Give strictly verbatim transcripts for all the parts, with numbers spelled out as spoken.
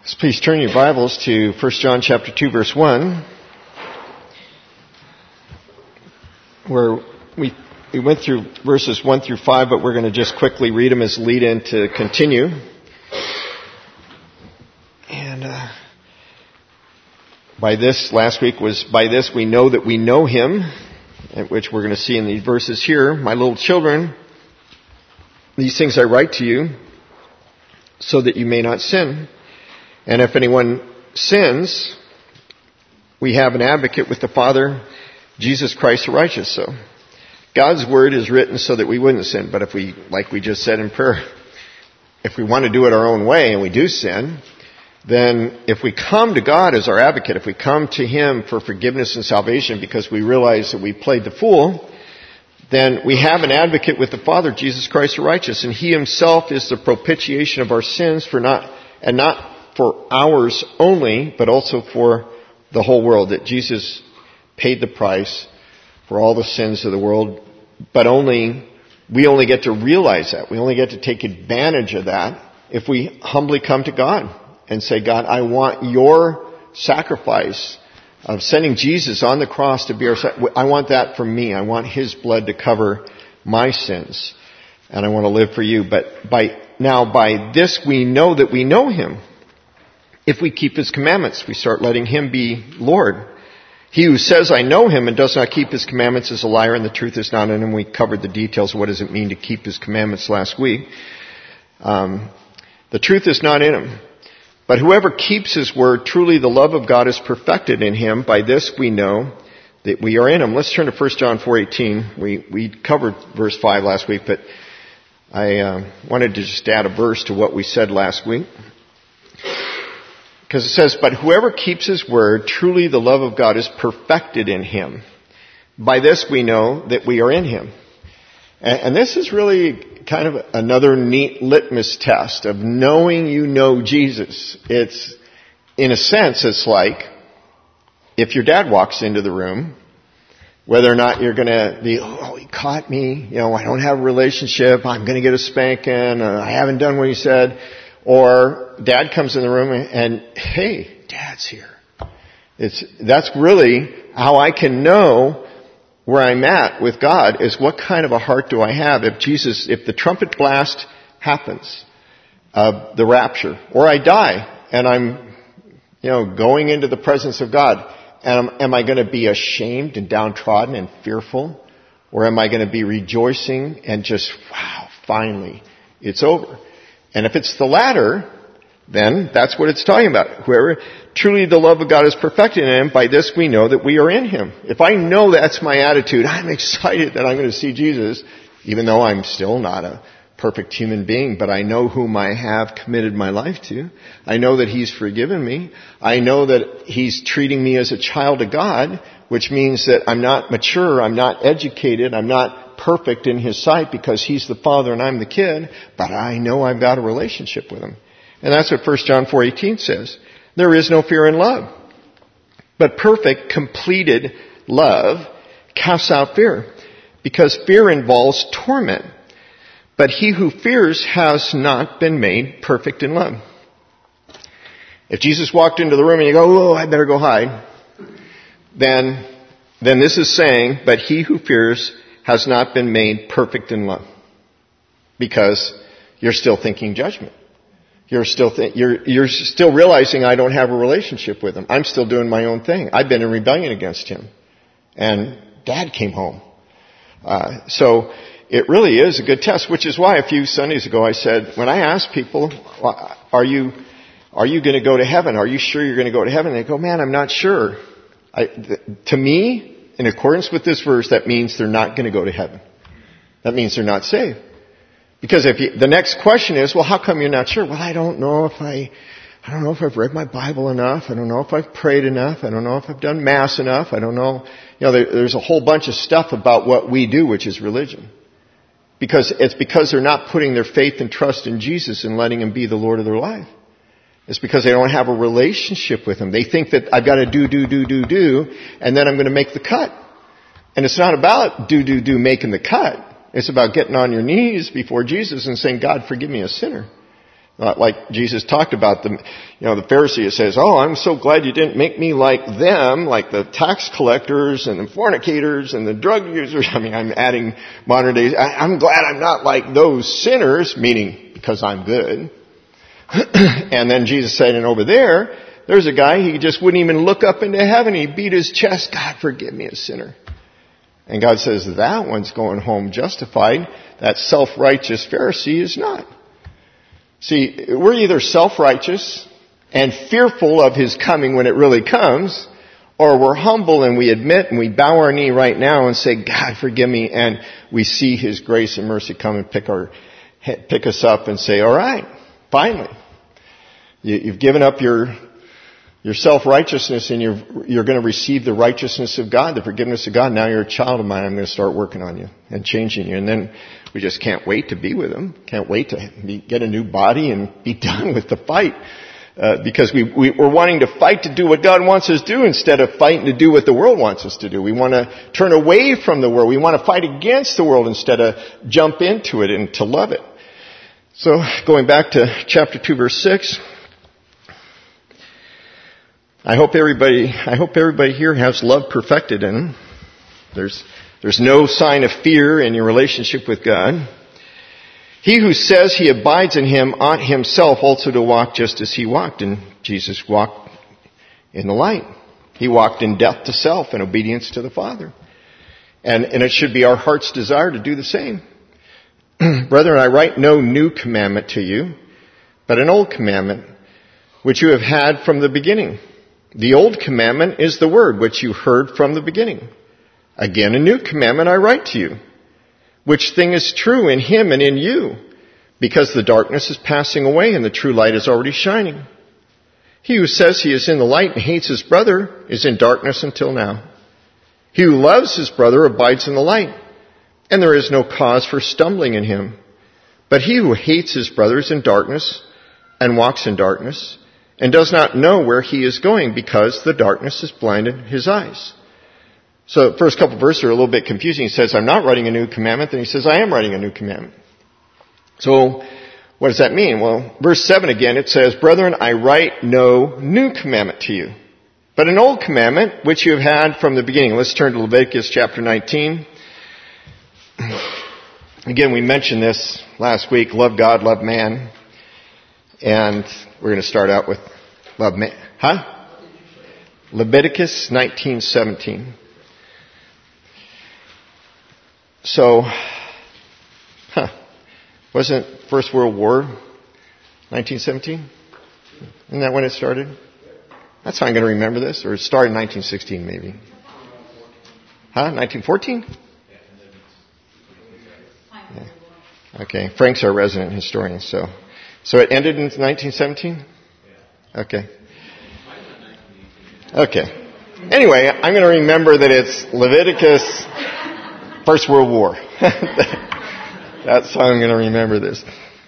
So please turn your Bibles to First John chapter two, verse one, where we we went through verses one through five, but we're going to just quickly read them as lead-in to continue. And uh, by this, last week was, by this we know that we know Him, which we're going to see in these verses here. My little children, these things I write to you, so that you may not sin. And if anyone sins, we have an advocate with the Father, Jesus Christ the righteous. So God's word is written so that we wouldn't sin. But if we, like we just said in prayer, if we want to do it our own way and we do sin, then if we come to God as our advocate, if we come to Him for forgiveness and salvation because we realize that we played the fool, then we have an advocate with the Father, Jesus Christ the righteous. And He Himself is the propitiation of our sins for not, and not for ours only, but also for the whole world, that Jesus paid the price for all the sins of the world, but only, we only get to realize that. We only get to take advantage of that if we humbly come to God and say, God, I want your sacrifice of sending Jesus on the cross to be our sacrifice. I want that for me. I want His blood to cover my sins. And I want to live for you. But by, now by this we know that we know Him. If we keep His commandments, we start letting Him be Lord. He who says, I know Him and does not keep His commandments is a liar and the truth is not in him. We covered the details. What does it mean to keep His commandments last week? Um, the truth is not in him. But whoever keeps His word, truly the love of God is perfected in him. By this we know that we are in Him. Let's turn to First John four eighteen. We, we covered verse five last week, but I uh, wanted to just add a verse to what we said last week. Because it says, but whoever keeps His word, truly the love of God is perfected in him. By this we know that we are in Him. And, and this is really kind of another neat litmus test of knowing you know Jesus. It's, in a sense, it's like if your dad walks into the room, whether or not you're going to be, oh, he caught me, you know, I don't have a relationship, I'm going to get a spanking, uh, I haven't done what he said. Or dad comes in the room and, and hey, dad's here. It's, that's really how I can know where I'm at with God, is what kind of a heart do I have if Jesus, if the trumpet blast happens, uh, the rapture, or I die and I'm, you know, going into the presence of God, and am I going to be ashamed and downtrodden and fearful? Or am I going to be rejoicing and just, wow, finally, it's over? And if it's the latter, then that's what it's talking about. Whoever, truly the love of God is perfected in him. By this we know that we are in Him. If I know that's my attitude, I'm excited that I'm going to see Jesus, even though I'm still not a perfect human being, but I know whom I have committed my life to. I know that He's forgiven me. I know that He's treating me as a child of God, which means that I'm not mature, I'm not educated, I'm not perfect in His sight because He's the Father and I'm the kid, but I know I've got a relationship with Him. And that's what First John four eighteen says. There is no fear in love, but perfect, completed love casts out fear, because fear involves torment. But he who fears has not been made perfect in love. If Jesus walked into the room and you go, oh, I better go hide, then, then this is saying, but he who fears has not been made perfect in love. Because you're still thinking judgment. You're still th- you're you're still realizing I don't have a relationship with Him. I'm still doing my own thing. I've been in rebellion against Him. And Dad came home. Uh, so it really is a good test, which is why a few Sundays ago I said, when I ask people, are you are you going to go to heaven? Are you sure you're going to go to heaven? They go, man, I'm not sure. I, th- to me, in accordance with this verse, that means they're not going to go to heaven. That means they're not saved. Because if you, the next question is, well, how come you're not sure? Well, I don't know if I, I don't know if I've read my Bible enough. I don't know if I've prayed enough. I don't know if I've done Mass enough. I don't know. You know, there, there's a whole bunch of stuff about what we do, which is religion. Because it's because they're not putting their faith and trust in Jesus and letting Him be the Lord of their life. It's because they don't have a relationship with Him. They think that I've got to do, do, do, do, do, and then I'm going to make the cut. And it's not about do, do, do, making the cut. It's about getting on your knees before Jesus and saying, God, forgive me, a sinner. Uh, like Jesus talked about the, you know, the Pharisee says, oh, I'm so glad you didn't make me like them, like the tax collectors and the fornicators and the drug users. I mean, I'm adding modern days. I, I'm glad I'm not like those sinners, meaning because I'm good. And then Jesus said, and over there, there's a guy, he just wouldn't even look up into heaven. He beat his chest. God, forgive me, a sinner. And God says, that one's going home justified. That self-righteous Pharisee is not. See, we're either self-righteous and fearful of His coming when it really comes, or we're humble and we admit and we bow our knee right now and say, God, forgive me, and we see His grace and mercy come and pick our, pick us up and say, all right, finally. You, you've given up your, your self-righteousness and you're, you're going to receive the righteousness of God, the forgiveness of God. Now you're a child of mine. I'm going to start working on you and changing you. And then we just can't wait to be with Him. Can't wait to be, get a new body and be done with the fight. Uh, because we, we, we're wanting to fight to do what God wants us to do instead of fighting to do what the world wants us to do. We want to turn away from the world. We want to fight against the world instead of jump into it and to love it. So going back to chapter two, verse six. I hope everybody, I hope everybody here has love perfected in them. There's, there's no sign of fear in your relationship with God. He who says he abides in Him ought himself also to walk just as He walked. And Jesus walked in the light. He walked in death to self and obedience to the Father. And, and it should be our heart's desire to do the same. Brethren, I write no new commandment to you, but an old commandment, which you have had from the beginning. The old commandment is the word which you heard from the beginning. Again, a new commandment I write to you, which thing is true in Him and in you, because the darkness is passing away and the true light is already shining. He who says he is in the light and hates his brother is in darkness until now. He who loves his brother abides in the light, and there is no cause for stumbling in him. But he who hates his brother is in darkness and walks in darkness, and does not know where he is going because the darkness has blinded his eyes. So the first couple of verses are a little bit confusing. He says, I'm not writing a new commandment. Then he says, I am writing a new commandment. So what does that mean? Well, verse seven again, it says, Brethren, I write no new commandment to you, but an old commandment which you have had from the beginning. Let's turn to Leviticus chapter nineteen. Again, we mentioned this last week, love God, love man. And we're going to start out with love man. Huh? Leviticus nineteen seventeen. So, huh, wasn't First World War nineteen seventeen? Isn't that when it started? That's how I'm going to remember this. Or it started in nineteen sixteen maybe. Huh? nineteen fourteen? Yeah. Okay. Frank's our resident historian, so. So it ended in nineteen seventeen? Okay. Okay. Anyway, I'm going to remember that it's Leviticus, First World War. That's how I'm going to remember this.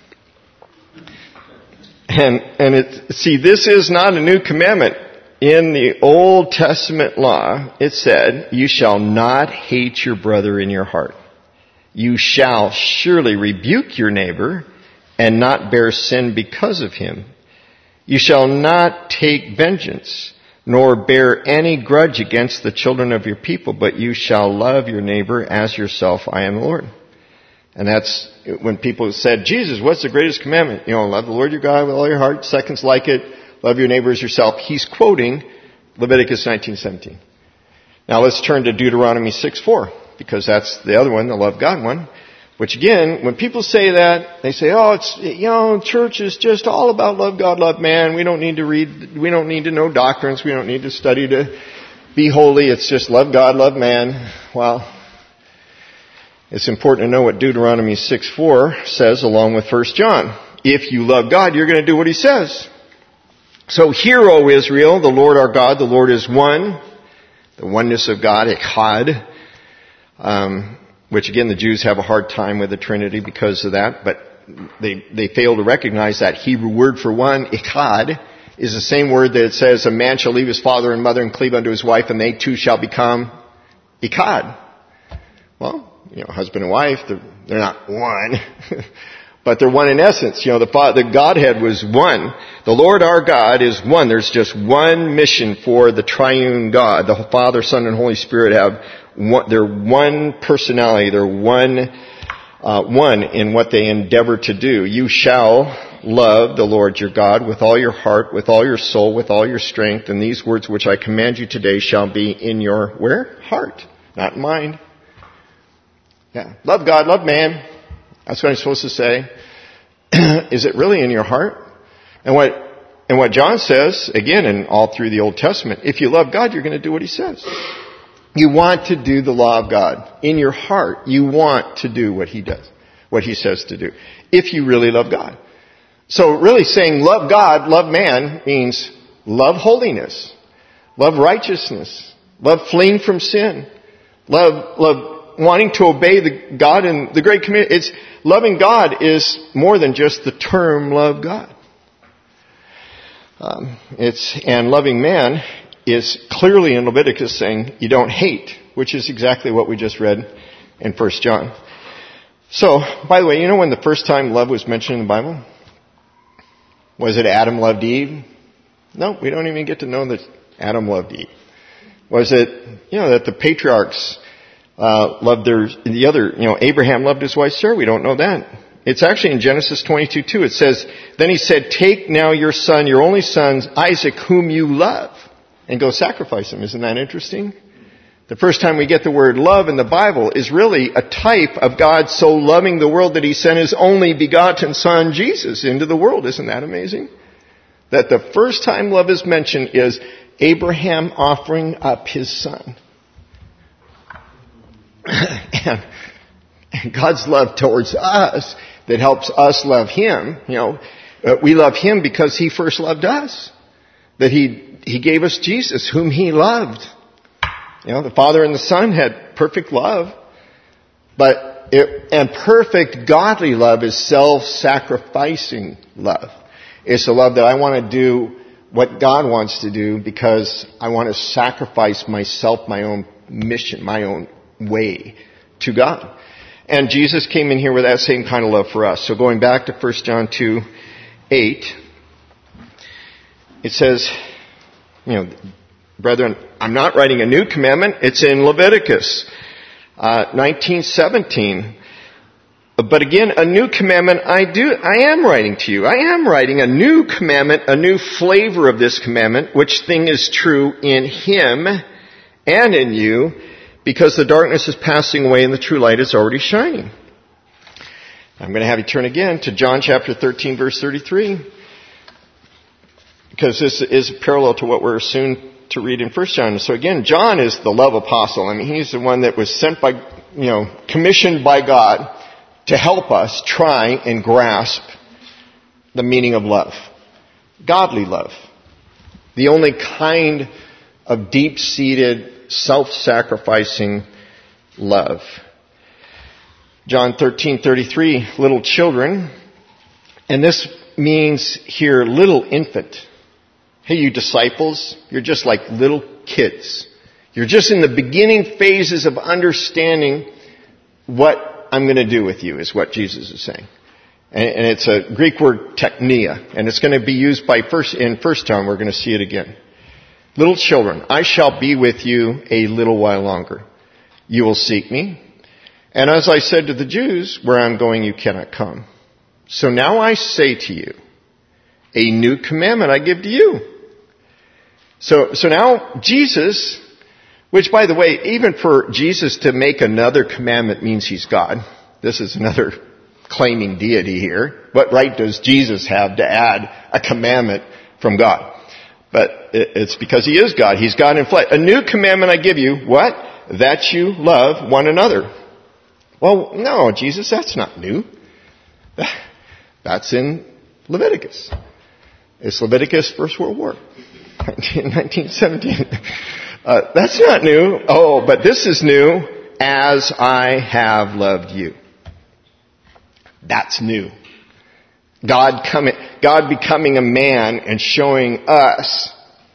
And, and it, see, this is not a new commandment. In the Old Testament law, it said, you shall not hate your brother in your heart. You shall surely rebuke your neighbor and not bear sin because of him. You shall not take vengeance, nor bear any grudge against the children of your people, but you shall love your neighbor as yourself. I am the Lord. And that's when people said, Jesus, what's the greatest commandment? You know, love the Lord your God with all your heart. Seconds like it. Love your neighbor as yourself. He's quoting Leviticus nineteen seventeen. Now let's turn to Deuteronomy six four, because that's the other one, the love God one. Which again, when people say that, they say, oh, it's, you know, church is just all about love God, love man. We don't need to read, we don't need to know doctrines. We don't need to study to be holy. It's just love God, love man. Well, it's important to know what Deuteronomy six four says along with First John. If you love God, you're going to do what He says. So hear, O Israel, the Lord our God, the Lord is one. The oneness of God, echad. Um, which again, the Jews have a hard time with the Trinity because of that, but they, they fail to recognize that Hebrew word for one, echad, is the same word that it says, a man shall leave his father and mother and cleave unto his wife, and they two shall become echad. Well, you know, husband and wife, they're, they're not one. but they're one in essence. You know, the, the Godhead was one. The Lord our God is one. There's just one mission for the triune God. The Father, Son, and Holy Spirit have one, they're one personality. They're one, uh, one in what they endeavor to do. You shall love the Lord your God with all your heart, with all your soul, with all your strength, and these words which I command you today shall be in your, where? Heart, not mind. Yeah. Love God, love man. That's what I'm supposed to say. Is it really in your heart? And what, and what John says, again, in all through the Old Testament, if you love God, you're going to do what he says. You want to do the law of God. In your heart, you want to do what he does, what he says to do. If you really love God. So really saying love God, love man means love holiness, love righteousness, love fleeing from sin, love, love wanting to obey the God and the great commandment. It's loving God is more than just the term love God. Um, it's and loving man is clearly in Leviticus saying you don't hate, which is exactly what we just read in First John. So, by the way, you know when the first time love was mentioned in the Bible? Was it Adam loved Eve? No, we don't even get to know that Adam loved Eve. Was it, you know, that the patriarchs uh loved their, the other, you know, Abraham loved his wife Sarah? We don't know that. It's actually in Genesis twenty-two two. It says, then he said, take now your son, your only son, Isaac, whom you love, and go sacrifice him. Isn't that interesting? The first time we get the word love in the Bible is really a type of God so loving the world that he sent his only begotten son, Jesus, into the world. Isn't that amazing? That the first time love is mentioned is Abraham offering up his son. and, and God's love towards us that helps us love him, you know, uh, we love him because he first loved us. That he, he gave us Jesus, whom he loved. You know, the Father and the Son had perfect love, but it, and perfect godly love is self-sacrificing love. It's a love that I want to do what God wants to do because I want to sacrifice myself, my own mission, my own way to God. And Jesus came in here with that same kind of love for us. So going back to First John two eight, it says, you know, brethren, I'm not writing a new commandment. It's in Leviticus uh, nineteen seventeen. But again, a new commandment I do, I am writing to you. I am writing a new commandment, a new flavor of this commandment, which thing is true in him and in you, because the darkness is passing away and the true light is already shining. I'm going to have you turn again to John chapter thirteen, verse thirty-three, because this is parallel to what we're soon to read in First John. So again, John is the love apostle. I mean, he's the one that was sent by, you know, commissioned by God to help us try and grasp the meaning of love. Godly love. The only kind of deep-seated, self-sacrificing love. John thirteen thirty-three, little children. And this means here little infant. Hey, you disciples, you're just like little kids. You're just in the beginning phases of understanding what I'm going to do with you, is what Jesus is saying. And, and it's a Greek word, teknia. And it's going to be used by first, in First John, we're going to see it again. Little children, I shall be with you a little while longer. You will seek me. And as I said to the Jews, where I'm going you cannot come. So now I say to you, a new commandment I give to you. So, so now Jesus, which by the way, even for Jesus to make another commandment means he's God. This is another claiming deity here. What right does Jesus have to add a commandment from God? But it's because he is God. He's God in flesh. A new commandment I give you, what? That you love one another. Well, no, Jesus, that's not new. That's in Leviticus. It's Leviticus First World War. nineteen seventeen. Uh, that's not new. Oh, but this is new. As I have loved you. That's new. God coming, God becoming a man and showing us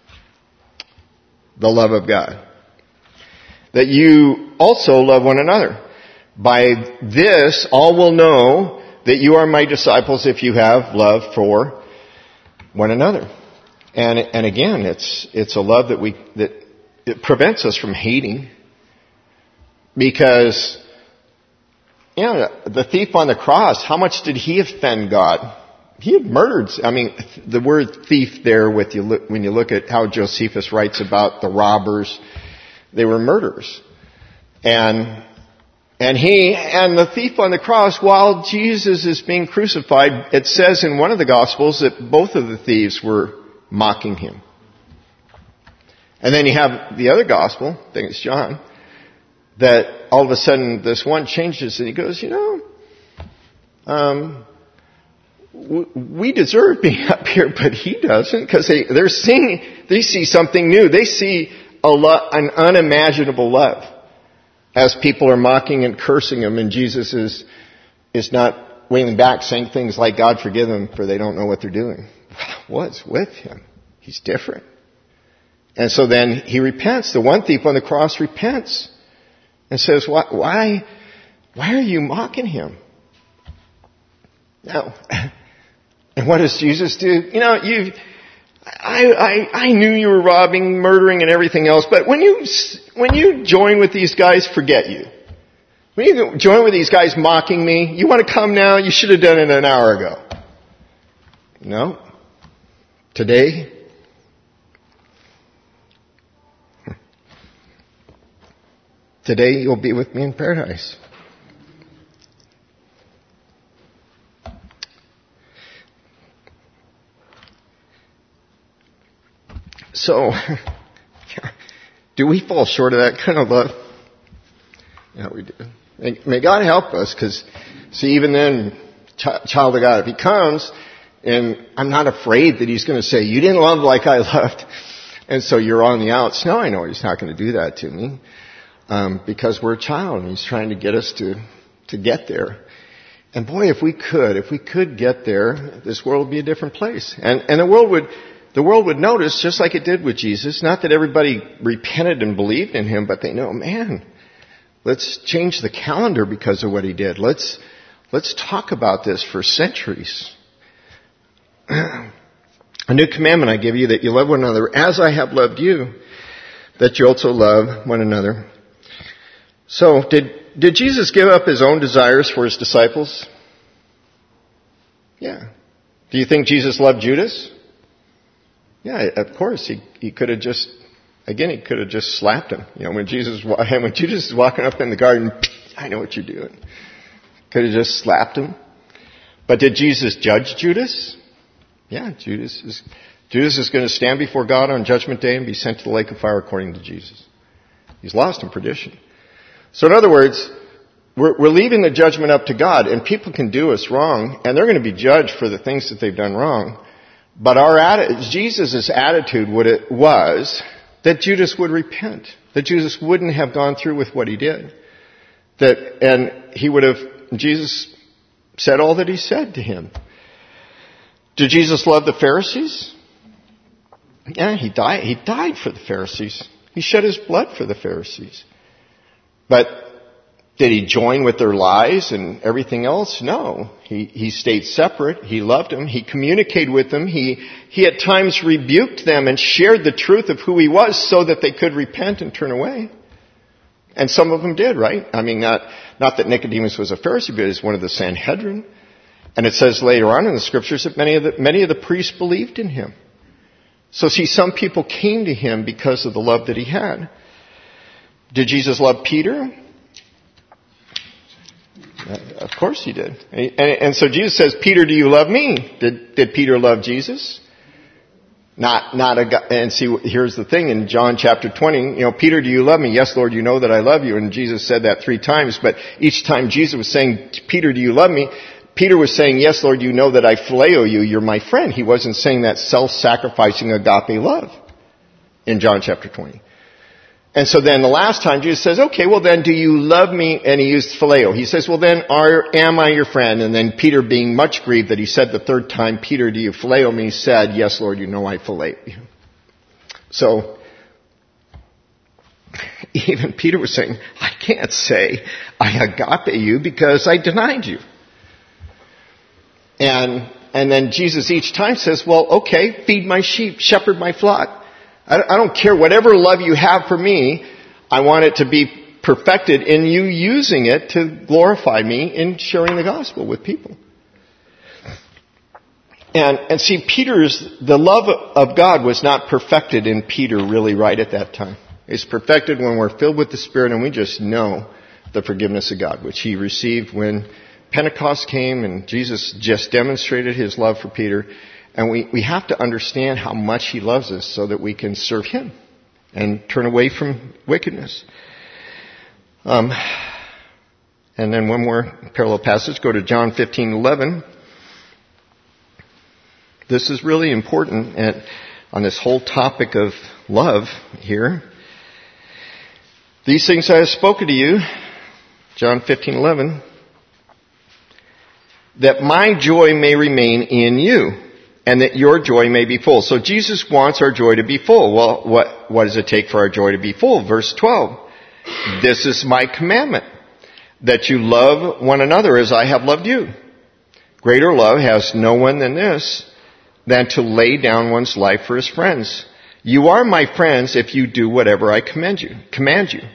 the love of God. That you also love one another. By this, all will know that you are my disciples if you have love for one another. And and again, it's it's a love that we that it prevents us from hating, because you know, the thief on the cross, how much did he offend God? He had murdered. I mean, the word thief there, with you look, when you look at how Josephus writes about the robbers, they were murderers. And and he and the thief on the cross, while Jesus is being crucified, it says in one of the Gospels that both of the thieves were mocking him. And then you have the other Gospel, I think it's John, that all of a sudden this one changes and he goes, you know, um, w- we deserve being up here, but he doesn't, because they, they're seeing, they see something new. They see a lo- an unimaginable love as people are mocking and cursing him, and Jesus is, is not wailing back saying things like, God forgive them, for they don't know what they're doing. What's with him? He's different. And so then he repents. The one thief on the cross repents and says, why, why, why are you mocking him? Now, and what does Jesus do? You know, you, I, I, I knew you were robbing, murdering, and everything else, but when you, when you join with these guys, forget you. When you join with these guys mocking me, you want to come now? You should have done it an hour ago. No. Today, today you'll be with me in paradise. So, do we fall short of that kind of love? Yeah, we do. May God help us, because, see, even then, ch- child of God, if he comes, and I'm not afraid that he's going to say, you didn't love like I loved, and so you're on the outs. No, I know he's not going to do that to me, um, because we're a child, and he's trying to get us to, to get there. And boy, if we could, if we could get there, this world would be a different place. And, and the world would, the world would notice, just like it did with Jesus, not that everybody repented and believed in him, but they know, man, let's change the calendar because of what he did. Let's, let's talk about this for centuries. A new commandment I give you, that you love one another as I have loved you, that you also love one another. So, did, did Jesus give up his own desires for his disciples? Yeah. Do you think Jesus loved Judas? Yeah, of course. He, he could have just, again, he could have just slapped him. You know, when Jesus, when Judas is walking up in the garden, I know what you're doing. Could have just slapped him. But did Jesus judge Judas? Yeah, Judas is, Judas is going to stand before God on Judgment Day and be sent to the lake of fire according to Jesus. He's lost in perdition. So in other words, we're, we're leaving the judgment up to God, and people can do us wrong, and they're going to be judged for the things that they've done wrong. But our atti- Jesus' attitude would it was that Judas would repent, that Judas wouldn't have gone through with what he did, that and he would have. Jesus said all that he said to him. Did Jesus love the Pharisees? Yeah, he died. He died for the Pharisees. He shed his blood for the Pharisees. But did he join with their lies and everything else? No. He, he stayed separate. He loved them. He communicated with them. He, he at times rebuked them and shared the truth of who he was so that they could repent and turn away. And some of them did, right? I mean, not, not that Nicodemus was a Pharisee, but he was one of the Sanhedrin. And it says later on in the scriptures that many of the, many of the priests believed in him. So see, some people came to him because of the love that he had. Did Jesus love Peter? Of course he did. And, and so Jesus says, Peter, do you love me? Did, did Peter love Jesus? Not, not a, and see, here's the thing in John chapter twenty, you know, Peter, do you love me? Yes, Lord, you know that I love you. And Jesus said that three times, but each time Jesus was saying, Peter, do you love me? Peter was saying, yes, Lord, you know that I phileo you. You're my friend. He wasn't saying that self-sacrificing agape love in John chapter twenty. And so then the last time Jesus says, okay, well then do you love me? And he used phileo. He says, well then are, am I your friend? And then Peter, being much grieved that he said the third time, Peter, do you phileo me? He said, yes, Lord, you know I phileo you. So even Peter was saying, I can't say I agape you because I denied you. And, and then Jesus each time says, well, okay, feed my sheep, shepherd my flock. I, I don't care whatever love you have for me. I want it to be perfected in you using it to glorify me in sharing the gospel with people. And, and see, Peter's, the love of God was not perfected in Peter really right at that time. It's perfected when we're filled with the Spirit and we just know the forgiveness of God, which he received when Pentecost came and Jesus just demonstrated his love for Peter. And we, we have to understand how much he loves us so that we can serve him and turn away from wickedness. Um, and then one more parallel passage, go to John fifteen eleven. This is really important at, on this whole topic of love here. These things I have spoken to you, John fifteen eleven, that my joy may remain in you, and that your joy may be full. So Jesus wants our joy to be full. Well, what, what does it take for our joy to be full? Verse twelve. This is my commandment, that you love one another as I have loved you. Greater love has no one than this, than to lay down one's life for his friends. You are my friends if you do whatever I command you, command you.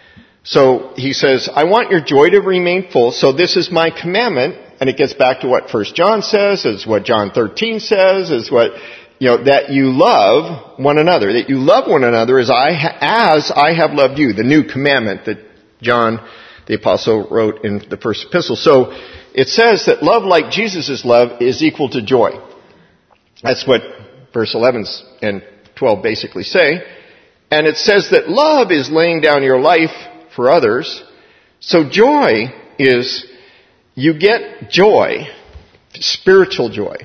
So he says, I want your joy to remain full, so this is my commandment, and it gets back to what First John says, is what John thirteen says, is what, you know, that you love one another, that you love one another as I, ha- as I have loved you, the new commandment that John the apostle wrote in the first epistle. So it says that love like Jesus' love is equal to joy. That's what verse eleven and twelve basically say. And it says that love is laying down your life for others. So joy is, you get joy, spiritual joy,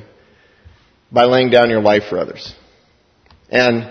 by laying down your life for others. And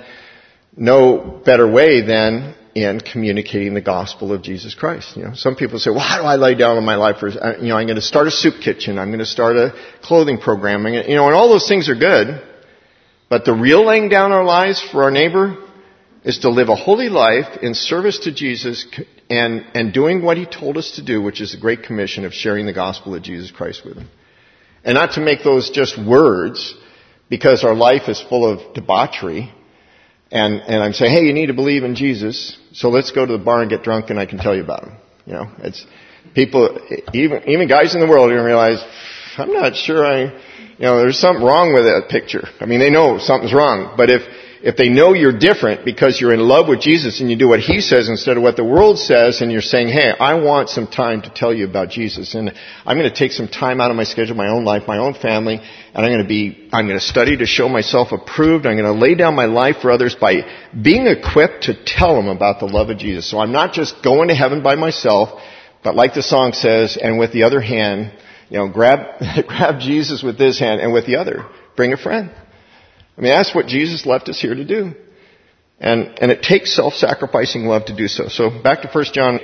no better way than in communicating the gospel of Jesus Christ. You know, some people say, well, how do I lay down my life for, you know, I'm going to start a soup kitchen. I'm going to start a clothing program. I'm gonna, you know, and all those things are good. But the real laying down our lives for our neighbor is to live a holy life in service to Jesus and, and doing what he told us to do, which is the Great Commission of sharing the gospel of Jesus Christ with him. And not to make those just words, because our life is full of debauchery. And, and I'm saying, hey, you need to believe in Jesus, so let's go to the bar and get drunk and I can tell you about him. You know, it's people, even, even guys in the world don't realize, I'm not sure I, you know, there's something wrong with that picture. I mean, they know something's wrong, but if, if they know you're different because you're in love with Jesus and you do what he says instead of what the world says, and you're saying, hey, I want some time to tell you about Jesus, and I'm going to take some time out of my schedule, my own life, my own family, and I'm going to be, I'm going to study to show myself approved. I'm going to lay down my life for others by being equipped to tell them about the love of Jesus. So I'm not just going to heaven by myself, but like the song says, and with the other hand, you know, grab, grab Jesus with this hand, and with the other, bring a friend. I mean, that's what Jesus left us here to do. And, and it takes self-sacrificing love to do so. So back to First John.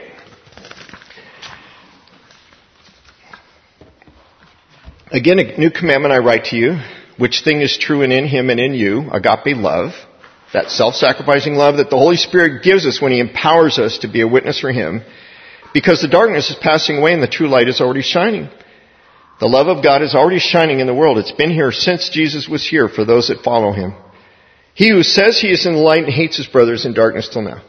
Again, a new commandment I write to you, which thing is true and in him and in you, agape love, that self-sacrificing love that the Holy Spirit gives us when he empowers us to be a witness for him, because the darkness is passing away and the true light is already shining. The love of God is already shining in the world. It's been here since Jesus was here for those that follow him. He who says he is in the light and hates his brother is in darkness till now.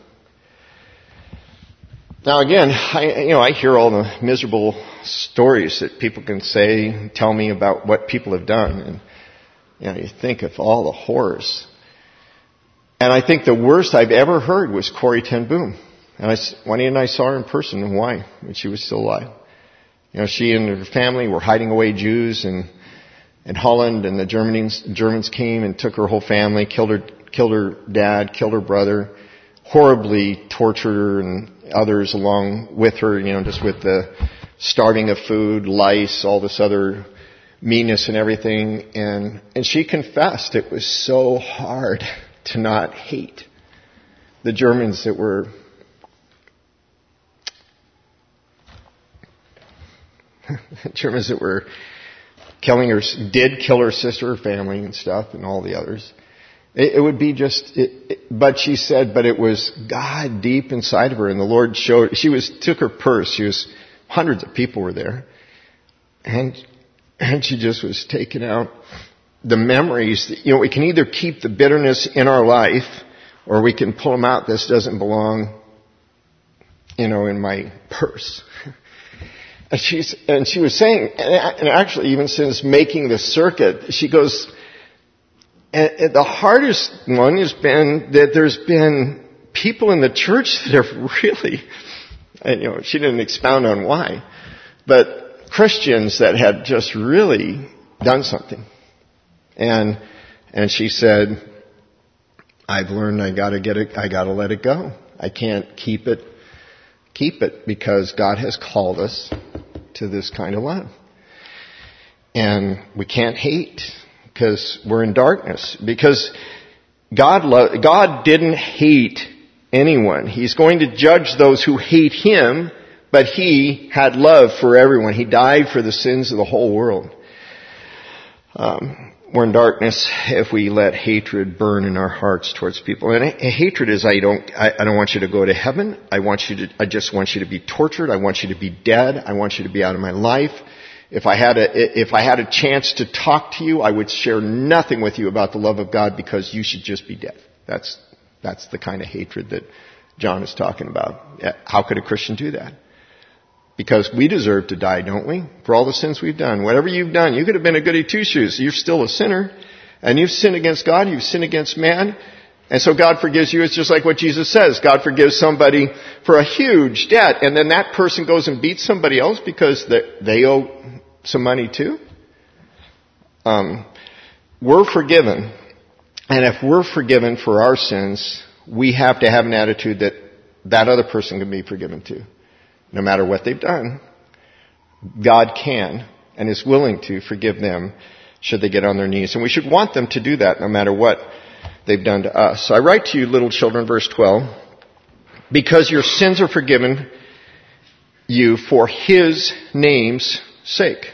Now again, I, you know, I hear all the miserable stories that people can say, tell me about what people have done. And, you know, you think of all the horrors. And I think the worst I've ever heard was Corrie ten Boom. And I, Juanita and I saw her in person in Hawaii when she was still alive. You know, she and her family were hiding away Jews in, in Holland, and the Germans, Germans came and took her whole family, killed her, killed her dad, killed her brother, horribly tortured her and others along with her, you know, just with the starving of food, lice, all this other meanness and everything. And, and she confessed it was so hard to not hate the Germans that were Germans that were killing her, did kill her sister, her family and stuff, and all the others. It, it would be just, it, it, but she said, but it was God deep inside of her, and the Lord showed, she was, took her purse, she was, hundreds of people were there, and And she just was taking out the memories. That, you know, we can either keep the bitterness in our life, or we can pull them out. This doesn't belong, you know, in my purse. And she's, and she was saying, and actually even since making the circuit, she goes, and the hardest one has been that there's been people in the church that have really, and you know, she didn't expound on why, but Christians that had just really done something. And, and she said, I've learned I gotta get it, I gotta let it go. I can't keep it, keep it because God has called us to this kind of love. And we can't hate because we're in darkness. Because God lo- God didn't hate anyone. He's going to judge those who hate Him, but He had love for everyone. He died for the sins of the whole world. Um, we're in darkness if we let hatred burn in our hearts towards people. And hatred is, I don't, I, I don't want you to go to heaven. I want you to, I just want you to be tortured. I want you to be dead. I want you to be out of my life. If I had a, if I had a chance to talk to you, I would share nothing with you about the love of God because you should just be dead. That's, that's the kind of hatred that John is talking about. How could a Christian do that? Because we deserve to die, don't we? For all the sins we've done. Whatever you've done, you could have been a goody two-shoes. You're still a sinner. And you've sinned against God. You've sinned against man. And so God forgives you. It's just like what Jesus says. God forgives somebody for a huge debt. And then that person goes and beats somebody else because they owe some money too. Um, we're forgiven. And if we're forgiven for our sins, we have to have an attitude that that other person can be forgiven too. No matter what they've done, God can and is willing to forgive them should they get on their knees. And we should want them to do that no matter what they've done to us. So I write to you, little children, verse twelve, because your sins are forgiven you for His name's sake.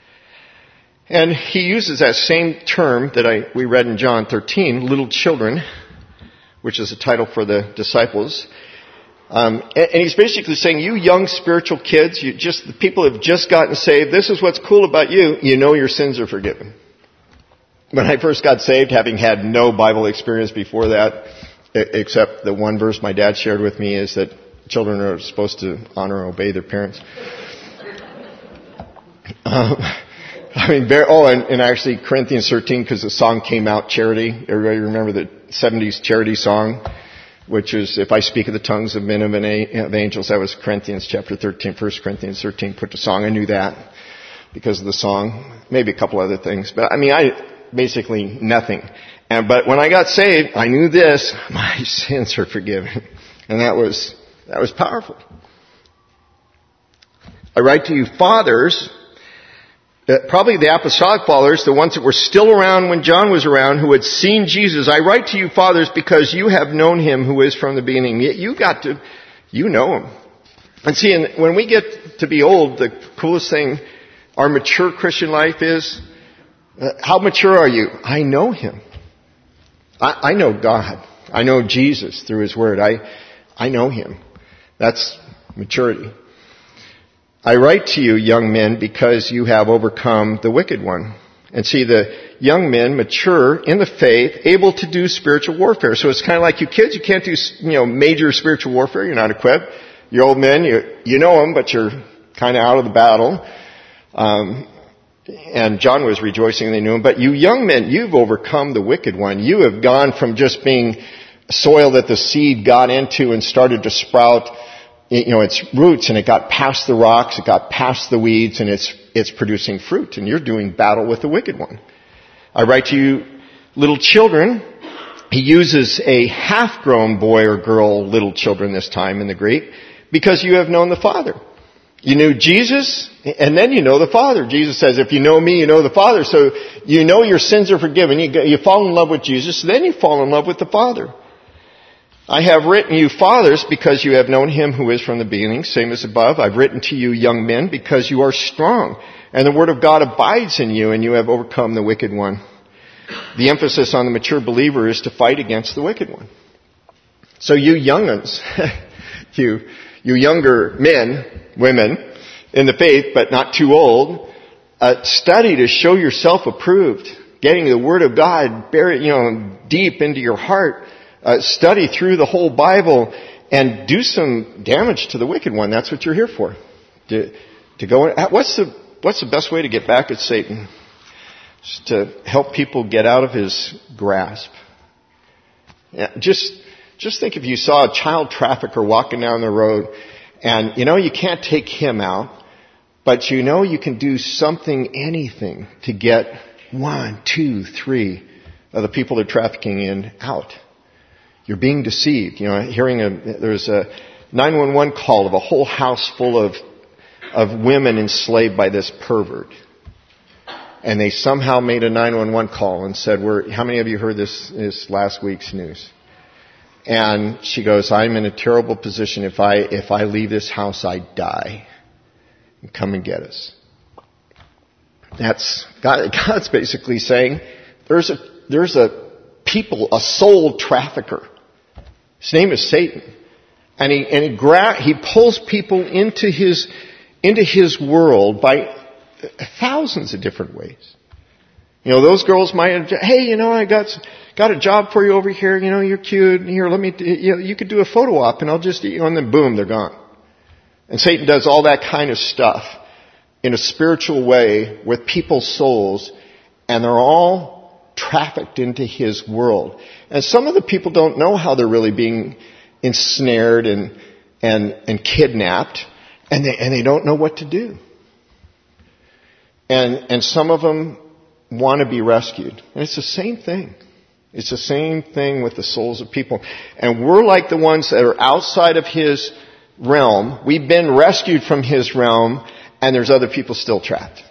And he uses that same term that I we read in John thirteen, little children, which is a title for the disciples. Um, and, and he's basically saying, you young spiritual kids, you just the people who have just gotten saved, this is what's cool about you. You know your sins are forgiven. When I first got saved, having had no Bible experience before that, except the one verse my dad shared with me is that children are supposed to honor and obey their parents. Um, I mean, oh, and, and actually Corinthians thirteen, because the song came out, Charity. Everybody remember the seventies Charity song, which is, if I speak of the tongues of men and of angels, that was Corinthians chapter thirteen, First Corinthians thirteen, put the song. I knew that because of the song. Maybe a couple other things. But I mean, I, basically nothing. And, but when I got saved, I knew this, my sins are forgiven. And that was, that was powerful. I write to you fathers, Uh, probably the apostolic fathers, the ones that were still around when John was around, who had seen Jesus. I write to you, fathers, because you have known Him who is from the beginning. You got to, you know Him. And see, and when we get to be old, the coolest thing, our mature Christian life is, uh, how mature are you? I know Him. I, I know God. I know Jesus through His Word. I, I know Him. That's maturity. I write to you, young men, because you have overcome the wicked one. And see, the young men mature in the faith, able to do spiritual warfare. So it's kind of like you kids, you can't do, you know, major spiritual warfare. You're not equipped. You old men, you, you know them, but you're kind of out of the battle. Um, and John was rejoicing they knew him. But you young men, you've overcome the wicked one. You have gone from just being soil that the seed got into and started to sprout, you know, its roots, and it got past the rocks, it got past the weeds, and it's it's producing fruit. And you're doing battle with the wicked one. I write to you, little children. He uses a half-grown boy or girl, little children this time in the Greek, because you have known the Father. You knew Jesus, and then you know the Father. Jesus says, if you know me, you know the Father. So you know your sins are forgiven. You, you fall in love with Jesus, then you fall in love with the Father. I have written you, fathers, because you have known Him who is from the beginning, same as above. I've written to you, young men, because you are strong, and the Word of God abides in you, and you have overcome the wicked one. The emphasis on the mature believer is to fight against the wicked one. So you young ones, you, you younger men, women, in the faith, but not too old, uh, study to show yourself approved. Getting the Word of God buried, you know, deep into your heart. Uh, study through the whole Bible and do some damage to the wicked one. That's what you're here for. To, to go in, what's the, what's the best way to get back at Satan? Just to help people get out of his grasp. Yeah, just, just think if you saw a child trafficker walking down the road and, you know, you can't take him out, but you know you can do something, anything to get one, two, three of the people they're trafficking in out. You're being deceived. You know, hearing a, there's a nine one one call of a whole house full of, of women enslaved by this pervert. And they somehow made a nine one one call and said, "We're, how many of you heard this, this last week's news?" And she goes, "I'm in a terrible position. If I, if I leave this house, I die. Come and get us." That's, God, God's basically saying, there's a, there's a people, a soul trafficker. His name is Satan. And he, and he gra- he pulls people into his, into his world by thousands of different ways. You know, those girls might have, "Hey, you know, I got, got a job for you over here. You know, you're cute. Here, let me, you know, you could do a photo op and I'll just, you know," and then boom, they're gone. And Satan does all that kind of stuff in a spiritual way with people's souls, and they're all trafficked into his world. And some of the people don't know how they're really being ensnared and and and kidnapped, and they and they don't know what to do. And and some of them want to be rescued. And it's the same thing. It's the same thing with the souls of people. And we're like the ones that are outside of his realm. We've been rescued from his realm, and there's other people still trapped.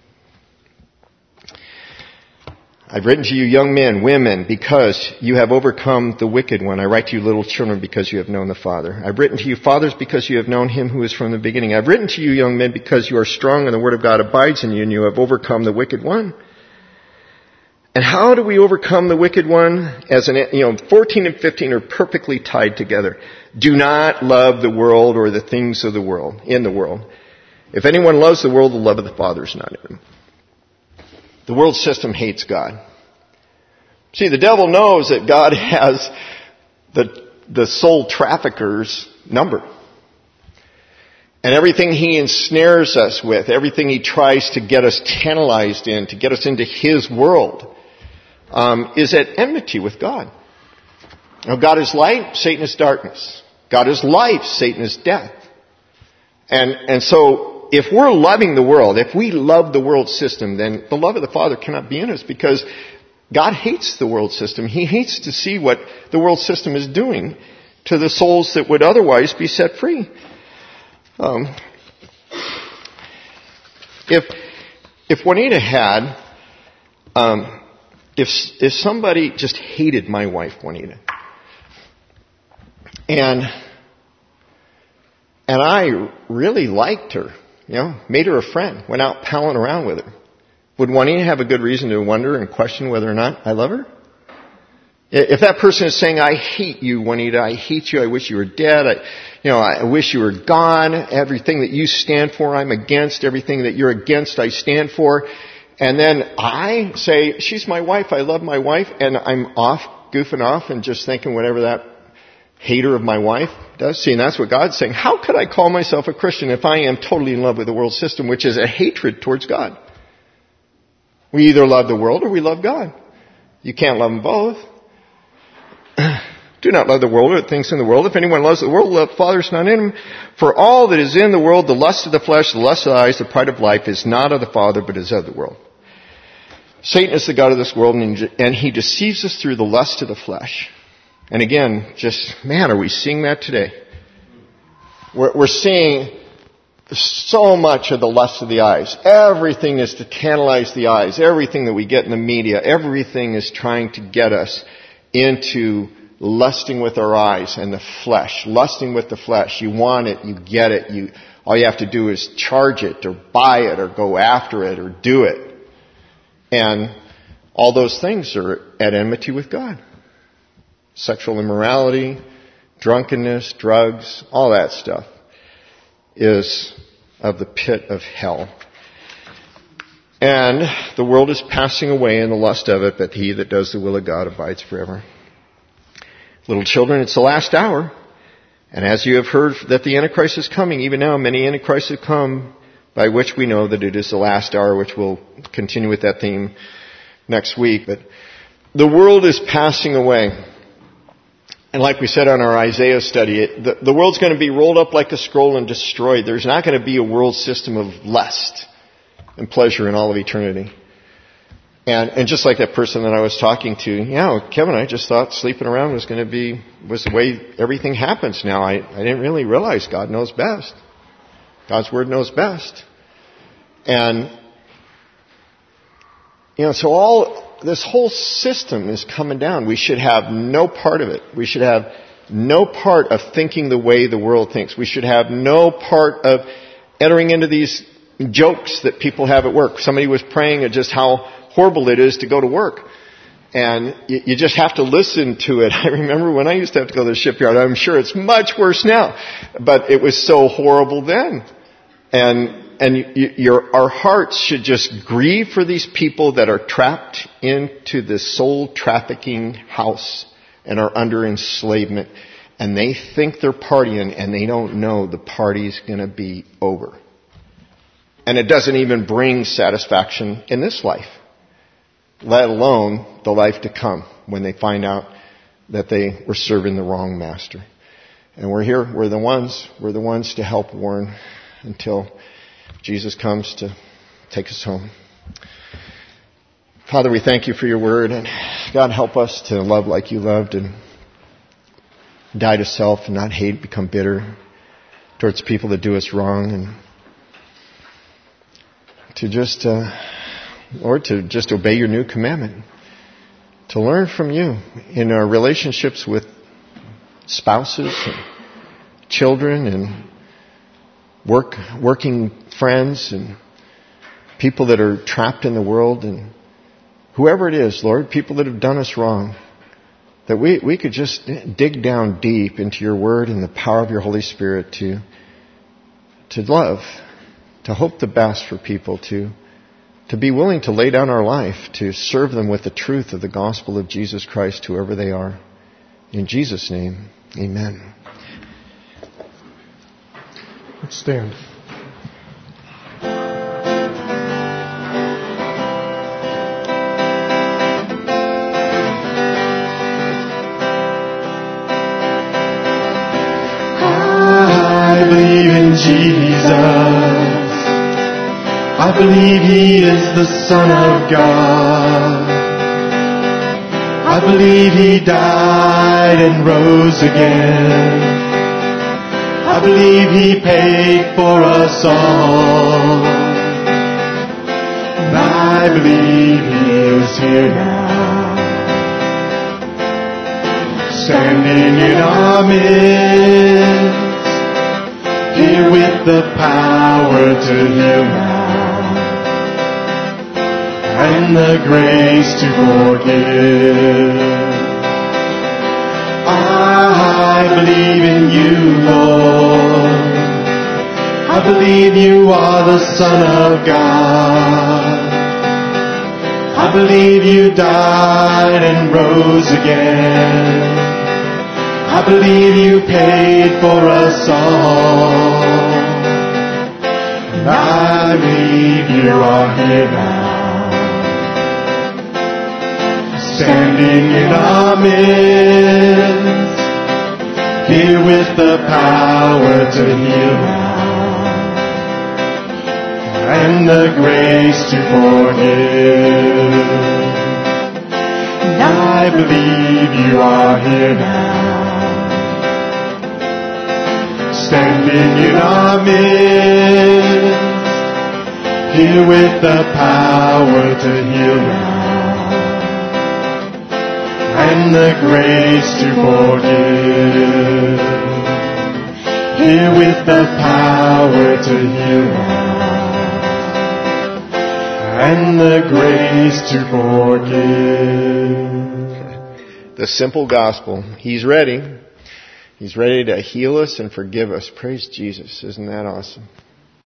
"I've written to you, young men, women, because you have overcome the wicked one. I write to you, little children, because you have known the Father. I've written to you, fathers, because you have known him who is from the beginning. I've written to you, young men, because you are strong and the word of God abides in you, and you have overcome the wicked one." And how do we overcome the wicked one? As an, you know, fourteen and fifteen are perfectly tied together. "Do not love the world or the things of the world, in the world. If anyone loves the world, the love of the Father is not in him." The world system hates God. See, the devil knows that God has the, the soul trafficker's number. And everything he ensnares us with, everything he tries to get us tantalized in, to get us into his world, um, is at enmity with God. Now, God is light, Satan is darkness. God is life, Satan is death. And, and so, if we're loving the world, if we love the world system, then the love of the Father cannot be in us, because God hates the world system. He hates to see what the world system is doing to the souls that would otherwise be set free. Um, if if Juanita had, um, if if somebody just hated my wife, Juanita, and and I really liked her, you know, made her a friend, went out palling around with her, would Juanita have a good reason to wonder and question whether or not I love her? If that person is saying, "I hate you, Juanita, I hate you, I wish you were dead, I, you know, I wish you were gone, everything that you stand for, I'm against, everything that you're against, I stand for," and then I say, "She's my wife, I love my wife," and I'm off, goofing off and just thinking whatever that hater of my wife does. See, and that's what God's saying. How could I call myself a Christian if I am totally in love with the world system, which is a hatred towards God? We either love the world or we love God. You can't love them both. "Do not love the world or the things in the world. If anyone loves the world, the love of the Father is not in him. For all that is in the world, the lust of the flesh, the lust of the eyes, the pride of life, is not of the Father, but is of the world." Satan is the god of this world, and he deceives us through the lust of the flesh. And again, just, man, are we seeing that today? We're, we're seeing so much of the lust of the eyes. Everything is to tantalize the eyes. Everything that we get in the media, everything is trying to get us into lusting with our eyes and the flesh. Lusting with the flesh. You want it, you get it. You, all you have to do is charge it or buy it or go after it or do it. And all those things are at enmity with God. Sexual immorality, drunkenness, drugs, all that stuff is of the pit of hell. And the world is passing away in the lust of it, but he that does the will of God abides forever. Little children, it's the last hour. And as you have heard that the Antichrist is coming, even now many Antichrists have come, by which we know that it is the last hour, which we'll continue with that theme next week. But the world is passing away. And like we said on our Isaiah study, it, the, the world's going to be rolled up like a scroll and destroyed. There's not going to be a world system of lust and pleasure in all of eternity. And, and just like that person that I was talking to, yeah, Kevin, I just thought sleeping around was going to be, was the way everything happens now. I, I didn't really realize God knows best. God's Word knows best. And, you know, so all, this whole system is coming down. We should have no part of it. We should have no part of thinking the way the world thinks. We should have no part of entering into these jokes that people have at work. Somebody was praying at just how horrible it is to go to work. And you, you just have to listen to it. I remember when I used to have to go to the shipyard. I'm sure it's much worse now. But it was so horrible then. And and you, your, our hearts should just grieve for these people that are trapped into this soul trafficking house and are under enslavement. And they think they're partying and they don't know the party's going to be over. And it doesn't even bring satisfaction in this life, let alone the life to come when they find out that they were serving the wrong master. And we're here, we're the ones, we're the ones to help warn until Jesus comes to take us home. Father, we thank you for your word, and God, help us to love like you loved and die to self and not hate, become bitter towards people that do us wrong, and to just, uh, Lord, to just obey your new commandment, to learn from you in our relationships with spouses and children and work, working friends and people that are trapped in the world and whoever it is, Lord, people that have done us wrong, that we, we could just dig down deep into your word and the power of your Holy Spirit to, to love, to hope the best for people, to, to be willing to lay down our life, to serve them with the truth of the gospel of Jesus Christ, whoever they are. In Jesus' name, amen. Let's stand. I believe in Jesus. I believe He is the Son of God. I believe He died and rose again. I believe He paid for us all. And I believe He is here now, standing in our midst, here with the power to heal now, and the grace to forgive. I believe in you, Lord. I believe you are the Son of God. I believe you died and rose again. I believe you paid for us all. And I believe you are here now, standing in our midst, here with the power to heal now, and the grace to forgive. And I believe you are here now, standing in our midst, here with the power to heal now, and the grace to forgive. Here with the power to heal now, and the grace to forgive. The simple gospel. He's ready. He's ready to heal us and forgive us. Praise Jesus. Isn't that awesome?